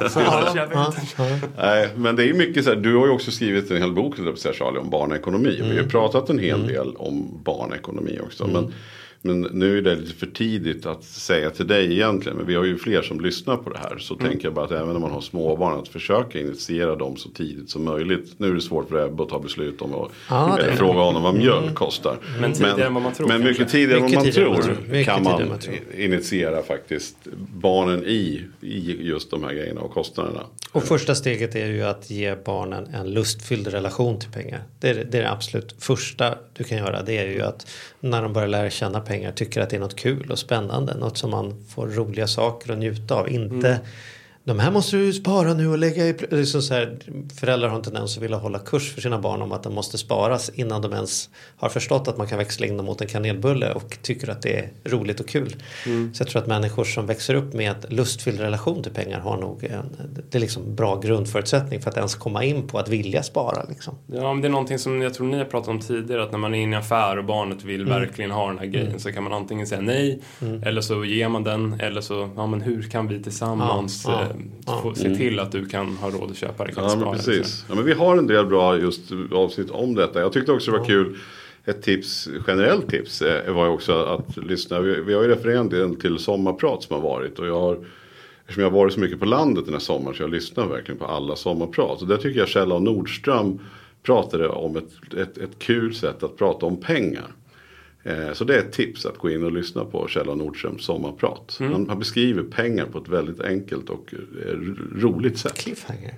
nej, men det är mycket så här, du har ju också skrivit en hel bok Charlie, om barnekonomi. Vi har ju pratat en hel del om barnekonomi också. Men nu är det lite för tidigt att säga till dig egentligen. Men vi har ju fler som lyssnar på det här. Så tänker jag bara att även om man har småbarn att försöka initiera dem så tidigt som möjligt. Nu är det svårt för Ebbe att ta beslut om att fråga honom vad mjölk kostar. Men tidigare än vad man tror. Men mycket tidigare än vad man tror kan man initiera faktiskt barnen i just de här grejerna och kostnaderna. Och första steget är ju att ge barnen en lustfylld relation till pengar. Det är det absolut första du kan göra. Det är ju att när de börjar lära känna pengar tycker att det är något kul och spännande. Något som man får roliga saker att njuta av. Inte de här måste du spara nu och lägga i... Det är så här, föräldrar har en tendens att vilja hålla kurs för sina barn om att de måste sparas innan de ens har förstått att man kan växla in dem mot en kanelbulle och tycker att det är roligt och kul. Så jag tror att människor som växer upp med en lustfylld relation till pengar har nog det är liksom bra grundförutsättning för att ens komma in på att vilja spara. Liksom. Ja, men det är någonting som jag tror ni har pratat om tidigare, att när man är inne i affär och barnet vill verkligen ha den här grejen så kan man antingen säga nej eller så ger man den eller så, ja men hur kan vi tillsammans se till att du kan ha råd att köpa det. Ja, men precis. Ja, men vi har en del bra just avsnitt om detta. Jag tyckte också det var kul. Ett tips, generellt tips var ju också att lyssna. Vi har ju refererat till sommarprat som har varit. Och eftersom jag har varit så mycket på landet den här sommaren så jag lyssnar verkligen på alla sommarprat. Och där tycker jag Kjell och Nordström pratade om ett kul sätt att prata om pengar. Så det är ett tips att gå in och lyssna på Kjell och Nordströms sommarprat. Han beskriver pengar på ett väldigt enkelt och roligt sätt. Cliffhanger.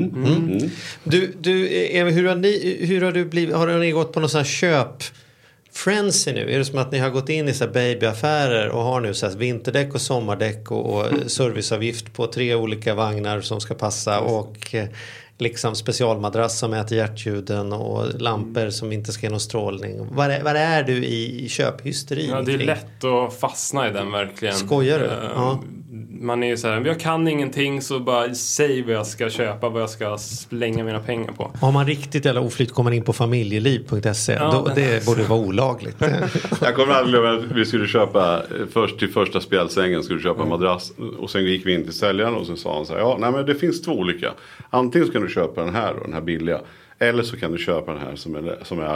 Du Eva, har ni gått på någon sån här köp frenzy nu? Är det som att ni har gått in i så här babyaffärer och har nu så här vinterdäck och sommardäck och serviceavgift på 3 olika vagnar som ska passa och liksom specialmadrass som äter hjärtljuden och lampor som inte ska ge någon strålning. Vad är du i köphysterin? Ja, det är lätt att fastna i den verkligen. Skojar du? Man är ju så här, jag kan ingenting så bara säg vad jag ska köpa, vad jag ska slänga mina pengar på. Har man riktigt eller oflytt kommer in på familjeliv.se det borde vara olagligt. Jag kommer aldrig glömma att vi skulle köpa till första spjälsängen skulle köpa en madrass och sen gick vi in till säljaren och sen sa han så här, men det finns 2 olika. Antingen så kan du köpa den här och den här billiga eller så kan du köpa den här som är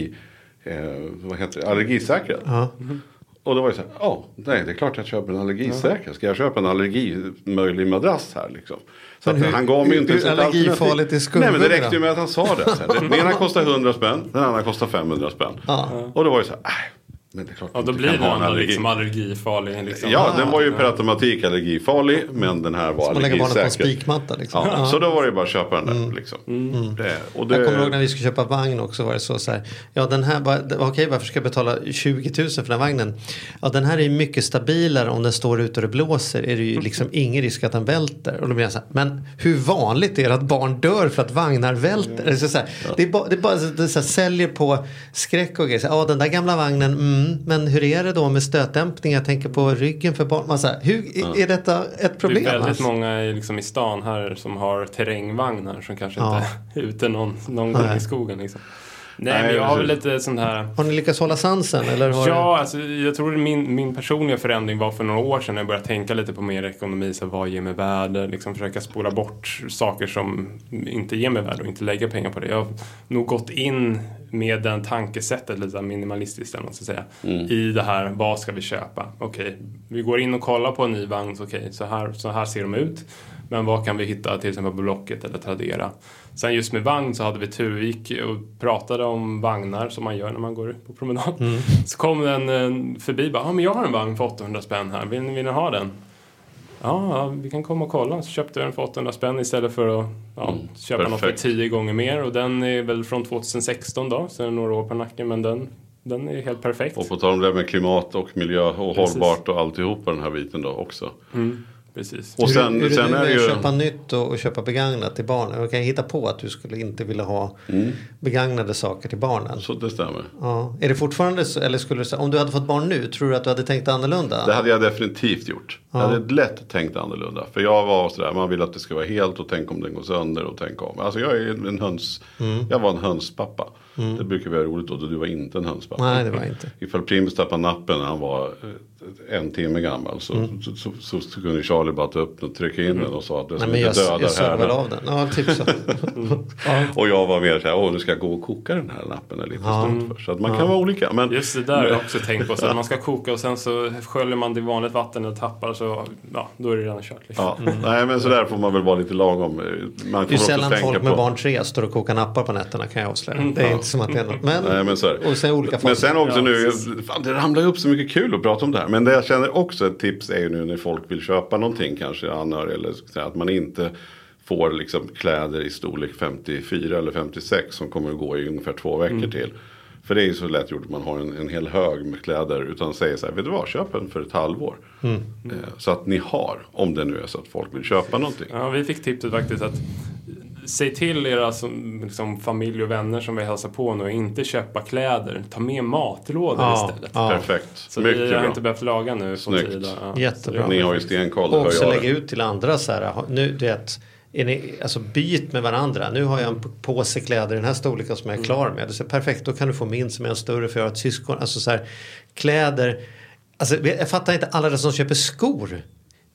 allergisäkrad. Och då var det så här, nej det är klart att jag köper en allergisäker. Ska jag köpa en allergimöjlig madrass här liksom? Så att han gav mig inte hur allergifarligt är skumgummi? Nej men det räckte ju med att han sa det. Den ena kostar 100 spänn, den andra kostar 500 spänn. Och då var det så här, men det är klart då blir den liksom allergifarlig. Liksom. Ja, den var ju per automatik allergifarlig, men den här var allergisäker. Man lägger barnet på en spikmatta liksom. Ja, så då var det bara att köpa den där liksom. Jag kommer ihåg när vi skulle köpa vagn också var det så här. Ja, den här, okej, varför ska jag betala 20 000 för den här vagnen? Ja, den här är mycket stabilare om den står ute och det blåser. Är det ju liksom ingen risk att den välter. Och då blir jag så här, men hur vanligt är det att barn dör för att vagnar välter? Det är så här, det är bara så här, säljer på skräck och grejer. Ja, den där gamla vagnen, men hur är det då med stötdämpning? Jag tänker på ryggen för barn. Är detta ett problem? Det är väldigt många liksom i stan här som har terrängvagnar som kanske inte är ute någon gång i skogen. Liksom. Nej, men jag har väl lite sån här... Har ni lyckats hålla sansen? Eller alltså, jag tror min personliga förändring var för några år sedan när jag började tänka lite på mer ekonomi. Så vad ger mig värde? Liksom försöka spola bort saker som inte ger mig värde och inte lägga pengar på det. Jag har nog gått in med den tankesättet lite minimalistiskt måste säga. I det här, vad ska vi köpa? Okej, vi går in och kollar på en ny vagn. Okej, så här ser de ut. Men vad kan vi hitta till exempel på Blocket eller Tradera? Sen just med vagn så hade vi tur. Vi gick och pratade om vagnar som man gör när man går på promenad. Så kom den förbi bara, men jag har en vagn för 800 spänn här. Vill ni ha den? Ja, vi kan komma och kolla. Så köpte jag den för 800 spänn istället för att köpa något för 10 gånger mer. Och den är väl från 2016 då, så är det några år på nacken, men den är helt perfekt. Och på tal om det med klimat och miljö och hållbart och alltihopa den här biten då också. Precis. Och sen är det ju köpa nytt och köpa begagnat till barnen. Jag kan hitta på att du skulle inte vilja ha begagnade saker till barnen. Så det stämmer. Ja. Är det fortfarande så, eller skulle du, om du hade fått barn nu, tror du att du hade tänkt annorlunda? Det hade jag definitivt gjort. Jag hade lätt tänkt annorlunda. För jag var sådär, man vill att det ska vara helt och tänk om den går sönder och tänk om. Alltså jag är en höns, jag var en hönspappa. Det brukar vara roligt då du var inte en hönspappa. Nej, det var inte. Ifall Primus tappade nappen när han var 1 timme gammal så kunde Charlie bara ta upp och trycka in den och sa att det skulle döda här. Jag sög väl av den. Ja, typ så. Och jag var mer såhär, nu ska jag gå och koka den här nappen en liten stund för. Så att man kan vara olika. Men, just det där har jag också tänkt på. Så att man ska koka och sen så sköljer man det i vanligt vatten och tappar så då är det redan kört. Liksom. Nej, men så där får man väl vara lite lagom. Man det är sällan folk med barn 3 står och kokar nappar på nätterna, kan jag avslöja. Det är inte som att det är något. Men så och sen olika men sen också nu, fan, det ramlar upp så mycket kul att prata om det här. Men det jag känner också ett tips är ju nu när folk vill köpa någonting, kanske anhörig eller så att man inte får liksom kläder i storlek 54 eller 56 som kommer att gå i ungefär 2 veckor till. För det är ju så lätt gjort att man har en hel hög med kläder utan säger så här, vet du vad, köp en för ett halvår. Så att ni har, om det nu är så att folk vill köpa någonting. Ja, vi fick tipset faktiskt att säg till era liksom, familj och vänner som vill hälsa på nu och inte köpa kläder. Ta med matlådor istället. Perfekt. Så mycket vi har inte behövt laga nu. Jättebra. Ni har ju stenkoll. Och också lägga ut till andra så här. Nu, du vet, alltså byt med varandra. Nu har jag en påse kläder i den här storleken som jag är klar med. Så perfekt, då kan du få min som är en större för jag har ett syskon. Alltså så här, kläder. Alltså, jag fattar inte alla som köper skor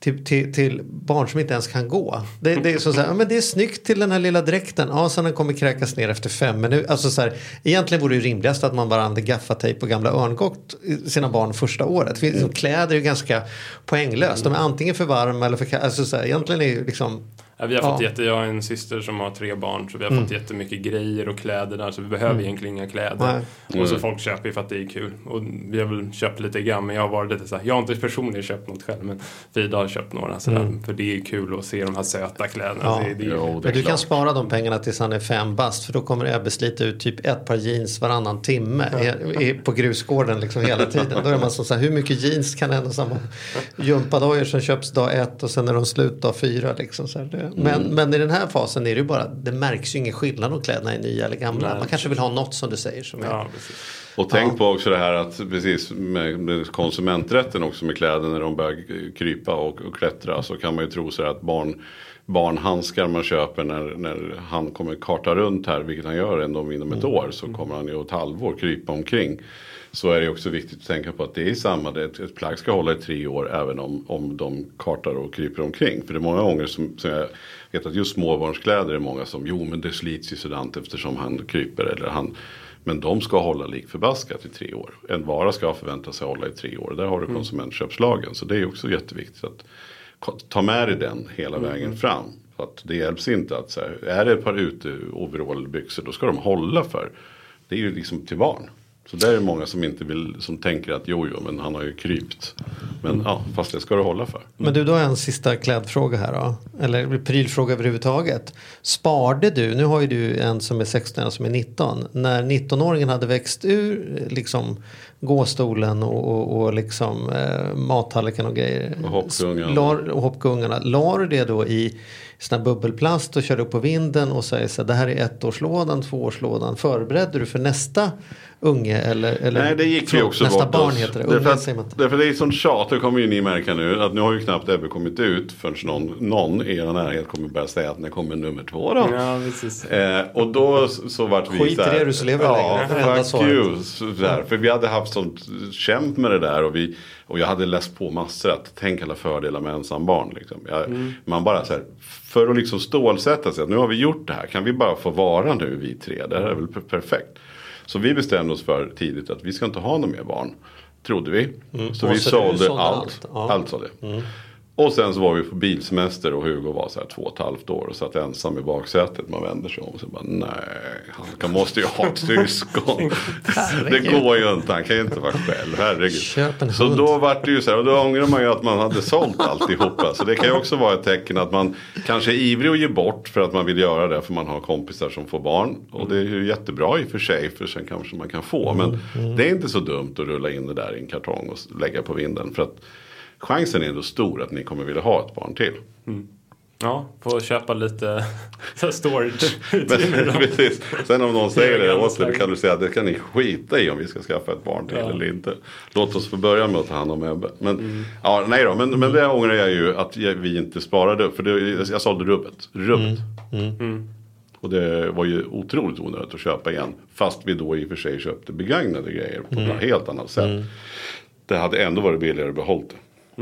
till barn som inte ens kan gå. Det är så här, men det är snyggt till den här lilla dräkten. Ja, så den kommer kräkas ner efter 5 minuter. Alltså så här, egentligen vore det ju rimligast att man bara använder gaffatejp och gamla örngott sina barn första året. För kläder är ju ganska poänglöst. De är antingen för varma eller för alltså så här, egentligen är ju liksom. Vi har fått jag har en syster som har 3 barn, så vi har fått jättemycket grejer och kläder där, så vi behöver egentligen inga kläder. Och så folk köper ju för att det är kul. Och vi har väl köpt lite grann, men jag har varit lite så här, jag har inte personligen köpt något själv, men Frida har köpt några sådär, för det är kul att se de här söta kläderna. Ja. Men du kan spara de pengarna tills han är 5 bast, för då kommer Ebbe slita ut typ ett par jeans varannan timme på grusgården liksom hela tiden. Då är man så här, hur mycket jeans kan en och samma gympadojor som köps dag 1 och sen är de slut dag 4 liksom så här. Men i den här fasen är det ju bara, det märks ju ingen skillnad om kläderna är nya eller gamla. Man kanske vill ha något som du säger som är. Och tänk på också det här att precis med konsumenträtten också med kläder när de börjar krypa och klättra, så kan man ju tro så här att barnhandskar man köper när han kommer karta runt här, vilket han gör ändå inom ett år, så kommer han ju ett halvår krypa omkring. Så är det också viktigt att tänka på att det är samma, ett plagg ska hålla i 3 år även om de kartar och kryper omkring. För det är många gånger som jag vet att just småbarnskläder är många som, men det slits ju sådant eftersom han kryper eller men de ska hålla lik förbaskat i 3 år. En vara ska förvänta sig hålla i 3 år. Där har du konsumentköpslagen. Så det är också jätteviktigt att ta med dig den hela vägen fram. Så att det hjälps inte att så här, är det ett par overallbyxor, då ska de hålla för. Det är ju liksom till barn. Så där är det många som inte vill, som tänker att jo, men han har ju krypt. Men fast det ska du hålla för. Men du, då har en sista klädfråga här då. Eller prylfråga överhuvudtaget. Sparade du, nu har ju du en som är 16 och en som är 19. När 19-åringen hade växt ur liksom gåstolen och liksom mattallriken och grejer. Och hoppgungarna. La du det då i sån här bubbelplast och körde upp på vinden och säger så här, det här är 1-årslådan, 2-årslådan. Förberedde du för nästa unge eller nej, det gick ju också nästa bort barn heter det. Därför det är sån tjat, det kommer ju ni märka nu, att nu har ju knappt Ebbe kommit ut förrän någon i er närhet kommer börja säga att när kommer nummer 2 då. Ja, precis. Och då så vart vi skit i det, du så lever längre. Fuck you. För vi hade haft sånt kämp med det där och jag hade läst på massor att tänk alla fördelar med ensambarn liksom. Man bara så här, för att liksom stålsätta sig att nu har vi gjort det här, kan vi bara få vara nu vi 3, det här är väl perfekt. Så vi bestämde oss för tidigt att vi ska inte ha några mer barn, trodde vi. Så vi sålde allt sålde. Och sen så var vi på bilsemester och Hugo var så här 2,5 år och satt ensam i baksätet. Man vänder sig om och så bara nej, han måste ju ha ett syskon. Det går ju inte, han kan ju inte vara själv, herregud. Så då var det ju så här, och då ångrar man ju att man hade sålt alltihopa. Så det kan ju också vara ett tecken att man kanske är ivrig att ge bort för att man vill göra det för man har kompisar som får barn. Och det är ju jättebra i och för sig, för sen kanske man kan få. Men det är inte så dumt att rulla in det där i en kartong och lägga på vinden, för att chansen är ändå stor att ni kommer vilja ha ett barn till. Ja, få köpa lite storage. Precis. Sen om någon säger det åt dig, kan du säga att det kan ni skita i om vi ska skaffa ett barn till eller inte. Låt oss få börja med att ta hand om Ebbe. Men, nej då, men det ångrar jag ju att vi inte sparade upp. För jag sålde rubbet. Och det var ju otroligt onödigt att köpa igen. Fast vi då i och för sig köpte begagnade grejer på ett helt annat sätt. Det hade ändå varit billigare att behålla det.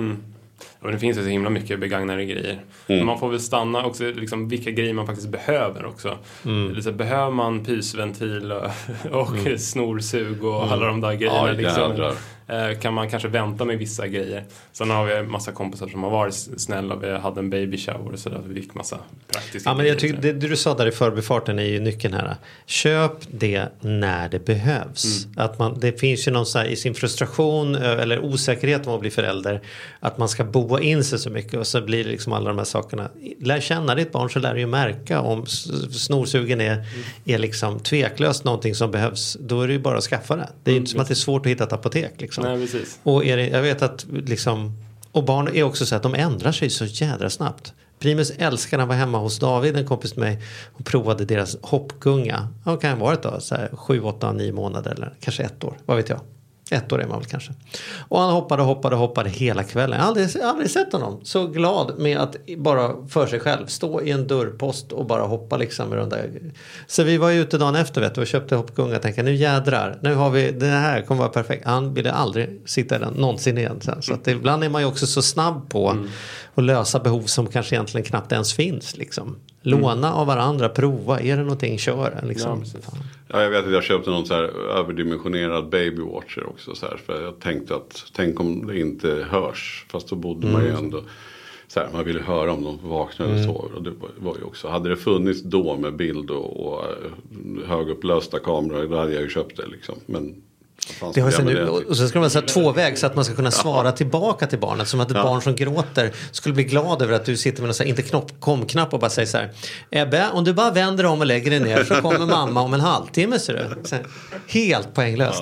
Och det finns ju så himla mycket begagnade grejer. Men man får väl stanna också liksom, vilka grejer man faktiskt behöver också. Liksom, behöver man pysventil och snorsug och alla de där grejerna. Liksom, kan man kanske vänta med vissa grejer. Sen har vi en massa kompisar som har varit snälla. Vi hade en baby shower och sådär. Vi fick massa praktiska grejer. Men jag tycker, det du sa där i förbifarten är ju nyckeln här. Köp det när det behövs. Att det finns ju någon så här, i sin frustration eller osäkerhet om att bli förälder, att man ska boa in sig så mycket och så blir det liksom alla de här sakerna. Lär känna ditt barn så lär du ju märka om snorsugen är liksom tveklöst någonting som behövs. Då är det ju bara att skaffa det. Det är ju inte som att det är svårt att hitta ett apotek liksom. Nej, precis. Och jag vet att liksom, och barn är också så att de ändrar sig så jädra snabbt. Primus älskar när var hemma hos David, en kompis med mig, och provade deras hoppgunga. Ja, kan ha varit då så här 7, 8, 9 månader eller kanske 1 år, vad vet jag. 1 år är man väl kanske. Och han hoppade hela kvällen. Jag har aldrig sett honom så glad med att bara för sig själv stå i en dörrpost och bara hoppa liksom med de där. Så vi var ju ute dagen efter, vet du, och köpte hoppgunga och tänkte nu jädrar, nu har vi det här, kommer vara perfekt. Han ville aldrig sitta där någonsin igen. Så att ibland är man ju också så snabb på att lösa behov som kanske egentligen knappt ens finns liksom. Låna av varandra, prova, är det någonting, kör liksom. Ja, jag vet att jag köpte någon så här överdimensionerad babywatcher också så här, för jag tänkte att tänk om det inte hörs, fast då bodde man ju ändå så här, man ville höra om de vaknade eller så, och det var ju också, hade det funnits då med bild och högupplösta kameror, då hade jag ju köpt det liksom, men det har sen nu, och så ska man säga 2-väg så att man ska kunna svara tillbaka till barnet, som att ett barn som gråter skulle bli glad över att du sitter med en inte kom-knapp och bara säger så här: Ebbe, om du bara vänder om och lägger dig ner så kommer mamma om en halvtimme, ser du. Så här, helt poänglöst.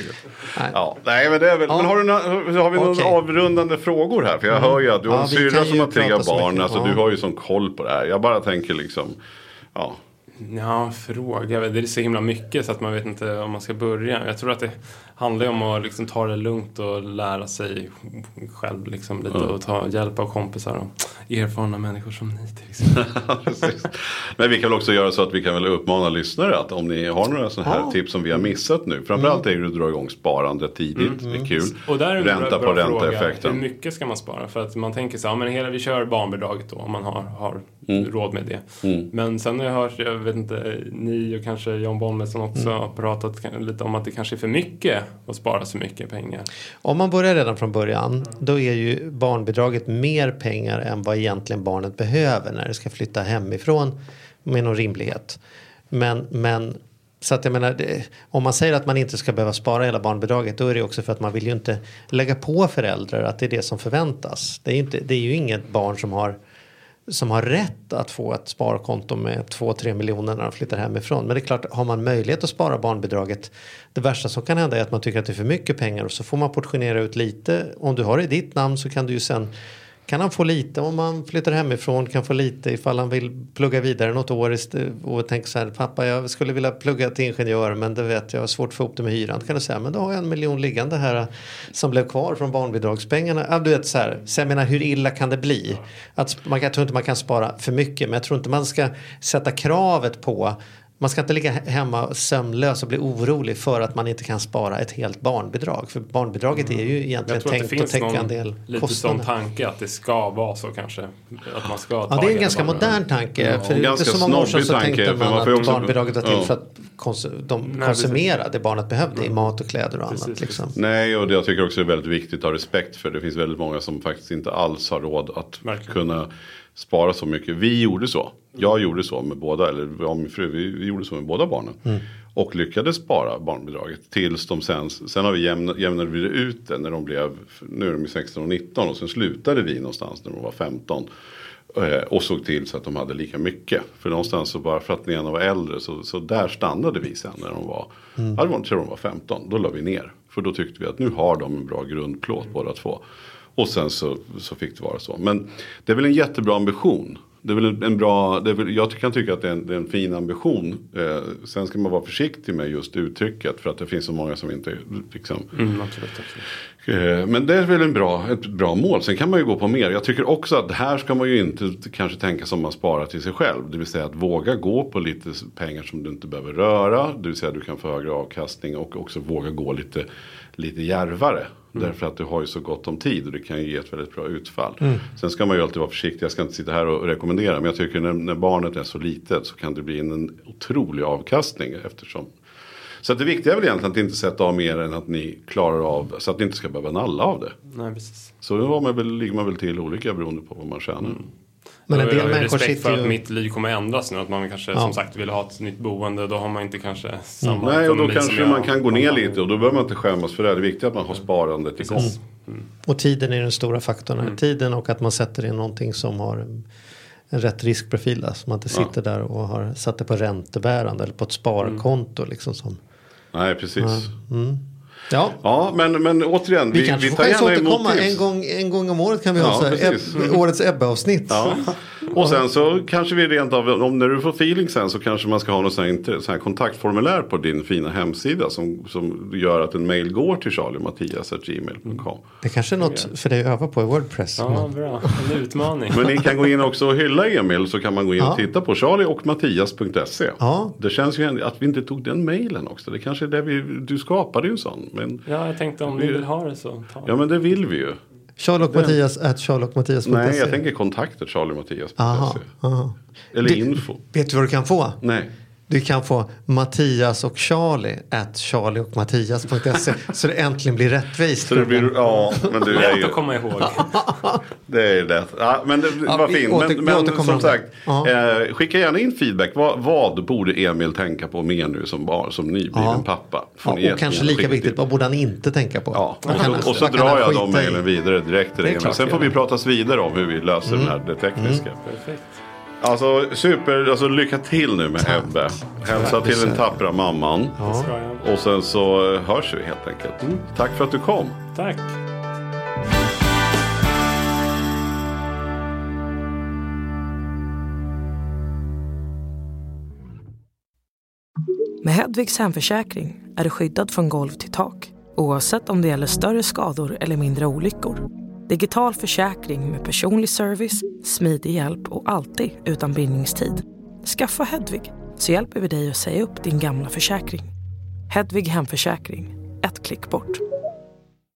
Nej, men det är väl, men har vi några avrundande frågor här, för jag hör ju att du har en syrra som har 3 barn, alltså du har ju sån koll på det här. Jag bara tänker liksom, Ja, fråga. Det är så himla mycket så att man vet inte om man ska börja. Jag tror att det handlar om att liksom ta det lugnt och lära sig själv liksom lite och ta hjälp av kompisar och erfarna människor som ni till exempel. Men vi kan väl också göra så att vi kan väl uppmana lyssnare att om ni har några sådana här tips som vi har missat nu. Framförallt är det att dra igång sparande tidigt. Det är kul. Och där är ränta på ränta-effekten. Hur mycket ska man spara? För att man tänker så här, men vi kör barnbidraget då om man har råd med det. Men sen har jag hört, jag vet inte, ni och kanske John Bolmesson också har pratat lite om att det kanske är för mycket att spara så mycket pengar. Om man börjar redan från början, då är ju barnbidraget mer pengar än vad egentligen barnet behöver när det ska flytta hemifrån med någon rimlighet. Men så att jag menar, om man säger att man inte ska behöva spara hela barnbidraget, då är det också för att man vill ju inte lägga på föräldrar att det är det som förväntas. Det är ju inget barn som har rätt att få ett sparkonto med 2-3 miljoner när de flyttar hemifrån. Men det är klart, har man möjlighet att spara barnbidraget, det värsta som kan hända är att man tycker att det är för mycket pengar, och så får man portionera ut lite. Om du har det i ditt namn så kan du ju sen, kan han få lite om man flyttar hemifrån, kan få lite ifall han vill plugga vidare något år och tänka så här: pappa, jag skulle vilja plugga till ingenjör, men det vet jag har svårt att få ihop det med hyran. Kan du säga, men då har jag 1 miljon liggande här som blev kvar från barnbidragspengarna. Ja, du vet så här, så jag menar, hur illa kan det bli? Jag tror inte man kan spara för mycket, men jag tror inte man ska sätta kravet på. Man ska inte ligga hemma sömnlös och bli orolig för att man inte kan spara ett helt barnbidrag. För barnbidraget är ju egentligen tänkt att täcka en del lite kostnader. Sån tanke att det ska vara så kanske. Att man ska det är en ganska modern tanke. För det är inte så många år sedan så tänkte man att barnbidraget var till för att konsumera det barnet behövde i mat och kläder och annat. Liksom. Nej, och jag tycker också det är väldigt viktigt att ha respekt för. Det finns väldigt många som faktiskt inte alls har råd att kunna spara så mycket. Vi gjorde så. Jag gjorde så med båda, eller jag och min fru, vi gjorde så med båda barnen. Och lyckades spara barnbidraget tills de sen har vi jämnade vi det ut det när de blev, nu är de 16 och 19 och sen slutade vi någonstans när de var 15. Och såg till så att de hade lika mycket. För någonstans så bara för att den ena var äldre så där stannade vi sen när de var, jag tror de var 15, då la vi ner. För då tyckte vi att nu har de en bra grundplåt båda två. Och sen så fick det vara så. Men det är väl en jättebra ambition. Det är väl en bra, jag kan tycka att det är en fin ambition. Sen ska man vara försiktig med just uttrycket. För att det finns så många som inte liksom... Absolut. Men det är väl ett bra mål. Sen kan man ju gå på mer. Jag tycker också att här ska man ju inte kanske tänka som man sparar till sig själv. Det vill säga att våga gå på lite pengar som du inte behöver röra. Det vill säga att du kan få högre avkastning och också våga gå lite djärvare. Därför att du har ju så gott om tid och det kan ju ge ett väldigt bra utfall. Sen ska man ju alltid vara försiktig. Jag ska inte sitta här och rekommendera. Men jag tycker när barnet är så litet så kan det bli en otrolig avkastning eftersom. Så att det viktiga är väl egentligen att inte sätta av mer än att ni klarar av. Så att ni inte ska behöva nalla av det. Nej, precis. Så då ligger man väl till olika beroende på vad man tjänar. Men en del människor respekt för att mitt liv kommer ändras nu. Att man kanske som sagt vill ha ett nytt boende. Då har man inte kanske samma. Nej, och då kanske man kan gå ner lite. Och då behöver man inte skämmas för det. Det är viktigt att man har sparandet igång. Och tiden är den stora faktorn. Tiden och att man sätter in någonting som har en rätt riskprofil. Så man inte sitter där och har satt det på räntebärande. Eller på ett sparkonto liksom som. Nej, precis. Ja, men återigen, vi tar gärna emot en gång om året kan vi ha så här, årets Ebbe-avsnitt. Ja. Och sen så kanske vi rent av, om när du får feeling sen så kanske man ska ha något så här kontaktformulär på din fina hemsida som gör att en mail går till charliemattias@gmail.com. Det kanske är något för dig att öva på i WordPress. Ja, bra. En utmaning. Men ni kan gå in också och hylla Emil så kan man gå in och titta på charlieochmattias.se. Ja. Det känns ju att vi inte tog den mailen också. Det kanske är det du skapade ju en sån. Men ja, jag tänkte om ni vill ha det så. Ja, men det vill vi ju. charlieochmattias@charlieochmattias.se. Nej, jag tänker kontakter charliemattias.se. Eller info. Vet du vad du kan få? Nej. Du kan få Mattias och Charlie @charlieochmattias.se så det äntligen blir rättvist. Så det blir, men du är ju... att komma ihåg. Det är det. Ja, men det var fint. Men som sagt, skicka gärna in feedback. Vad borde Emil tänka på mer nu som nybliven pappa? Och kanske lika viktigt, vad borde han inte tänka på? Ja. Och så drar jag de mejlen vidare direkt till Emil. Sen får vi pratas vidare om hur vi löser det tekniska. Perfekt. Alltså lycka till nu med Ebbe. Hälsa till den tappra mamman. Och sen så hörs vi helt enkelt. Tack för att du kom. Tack. Med Hedvigs hemförsäkring är du skyddad från golv till tak. Oavsett om det gäller större skador eller mindre olyckor. Digital försäkring med personlig service, smidig hjälp och alltid utan bindningstid. Skaffa Hedvig så hjälper vi dig att säga upp din gamla försäkring. Hedvig hemförsäkring, ett klick bort.